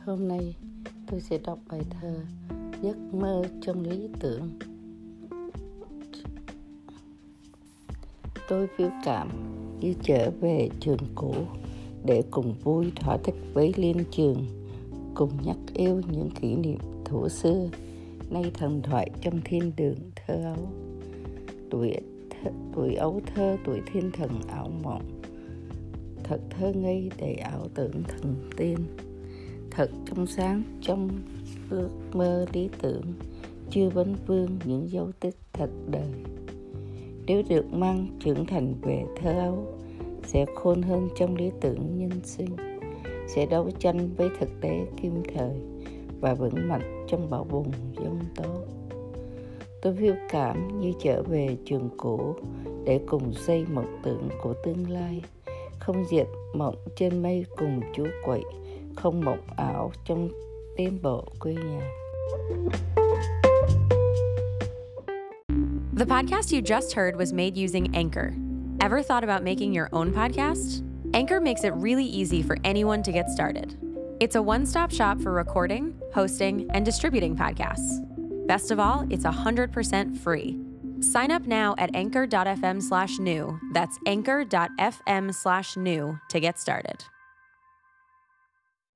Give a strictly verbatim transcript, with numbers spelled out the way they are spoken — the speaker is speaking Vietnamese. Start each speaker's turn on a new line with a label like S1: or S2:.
S1: Hôm nay tôi sẽ đọc bài thơ Giấc mơ trong lý tưởng. Tôi phiêu cảm như trở về trường cũ để cùng vui thỏa thích với liên trường, cùng nhắc yêu những kỷ niệm thuở xưa, nay thần thoại trong thiên đường thơ ấu. Tuổi, thơ, tuổi ấu thơ, tuổi thiên thần ảo mộng, thật thơ ngây đầy ảo tưởng thần tiên, thật trong sáng trong ước mơ lý tưởng, chưa vấn vương những dấu tích thật đời. Nếu được mang trưởng thành về thơ ấu, sẽ khôn hơn trong lý tưởng nhân sinh, sẽ đấu tranh với thực tế kim thời và vững mạnh trong bão bùng giông tố. Tôi phiêu cảm như trở về trường cũ để cùng xây mộng tưởng của tương lai, không diệt mộng trên mây cùng chúa quậy, không mộng ảo trong tiến bộ quê nhà.
S2: The podcast you just heard was made using Anchor. Ever thought about making your own podcast? Anchor makes it really easy for anyone to get started. It's a one-stop shop for recording, hosting, and distributing podcasts. Best of all, it's one hundred percent free. Sign up now at anchor.fm slash new. That's anchor.fm slash new to get started.